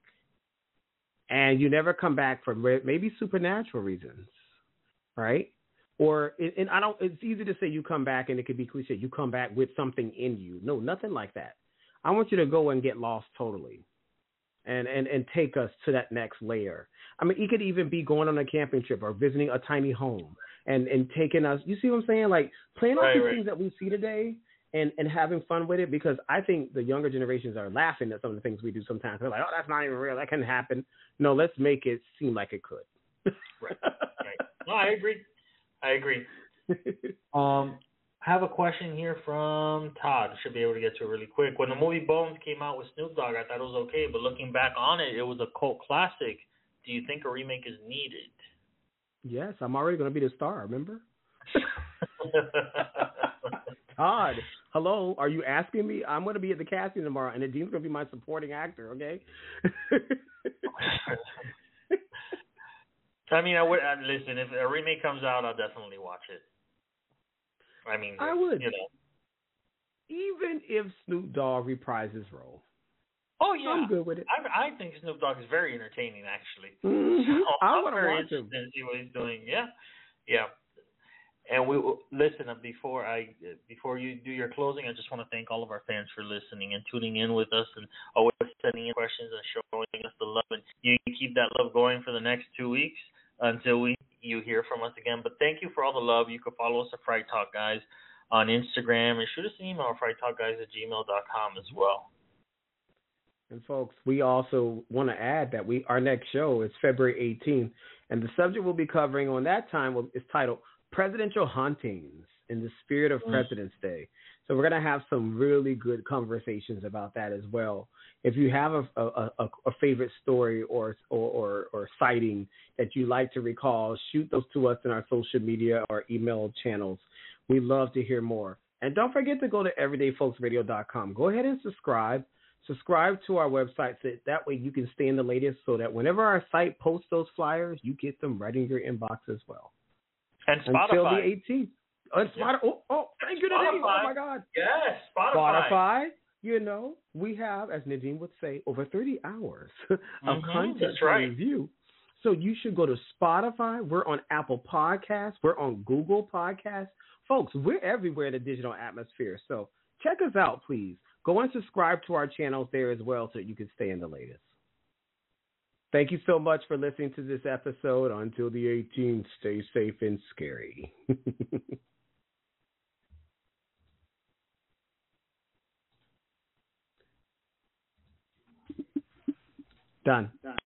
And you never come back for maybe supernatural reasons, right? Or, and I don't, it's easy to say you come back and it could be cliche. You come back with something in you. No, nothing like that. I want you to go and get lost totally and, and, and take us to that next layer. I mean, it could even be going on a camping trip or visiting a tiny home and, and taking us, you see what I'm saying? Like playing right, all these right. things that we see today and, and having fun with it, because I think the younger generations are laughing at some of the things we do sometimes. They're like, oh, that's not even real. That can happen. No, let's make it seem like it could. Right. Right. No, I agree. I agree. um, I have a question here from Todd. Should be able to get to it really quick. When the movie Bones came out with Snoop Dogg, I thought it was okay, but looking back on it, it was a cult classic. Do you think a remake is needed? Yes, I'm already going to be the star, remember? Todd, hello, are you asking me? I'm going to be at the casting tomorrow, and Nadim's going to be my supporting actor, okay? I mean, I would uh, listen. If a remake comes out, I'll definitely watch it. I mean, I would. You know, even if Snoop Dogg reprises his role. Oh yeah, I'm good with it. I, I think Snoop Dogg is very entertaining, actually. Mm-hmm. So I I'm want to very watch him interested in see what he's doing. Yeah, yeah. And we listen. Before I, before you do your closing, I just want to thank all of our fans for listening and tuning in with us, and always sending in questions and showing us the love. And you can keep that love going for the next two weeks until we you hear from us again. But thank you for all the love. You can follow us at Fright Talk Guys on Instagram, and shoot us an email at fright talk guys at gmail dot com as well. And folks, we also want to add that we our next show is February eighteenth, and the subject we'll be covering on that time is titled Presidential Hauntings in the Spirit of mm. President's Day. So we're going to have some really good conversations about that as well. If you have a, a, a, a favorite story or, or, or, or sighting that you like to recall, shoot those to us in our social media or email channels. We love to hear more. And don't forget to go to everyday folks radio dot com. Go ahead and subscribe. Subscribe to our website so that way you can stay in the latest, so that whenever our site posts those flyers, you get them right in your inbox as well. And Spotify. Until the eighteenth. Oh, Spotify. Oh, oh, thank you, Nadim. Oh, my God. Yes, Spotify. Spotify, you know, we have, as Nadim would say, over thirty hours of mm-hmm, content to right. review. So you should go to Spotify. We're on Apple Podcasts. We're on Google Podcasts. Folks, we're everywhere in the digital atmosphere. So check us out, please. Go and subscribe to our channels there as well so you can stay in the latest. Thank you so much for listening to this episode. Until the eighteenth, stay safe and scary. Done.